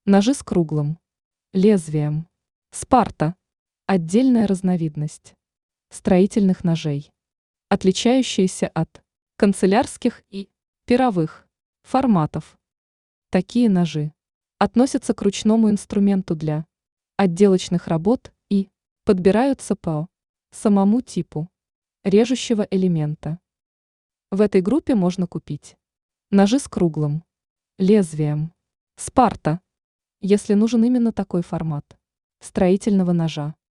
Ножи с круглым лезвием. Спарта – отдельная разновидность строительных ножей, отличающаяся от канцелярских и пировых форматов. Такие ножи относятся к ручному инструменту для отделочных работ и подбираются по самому типу режущего элемента. В этой группе можно купить ножи с круглым лезвием. Спарта, если нужен именно такой формат строительного ножа.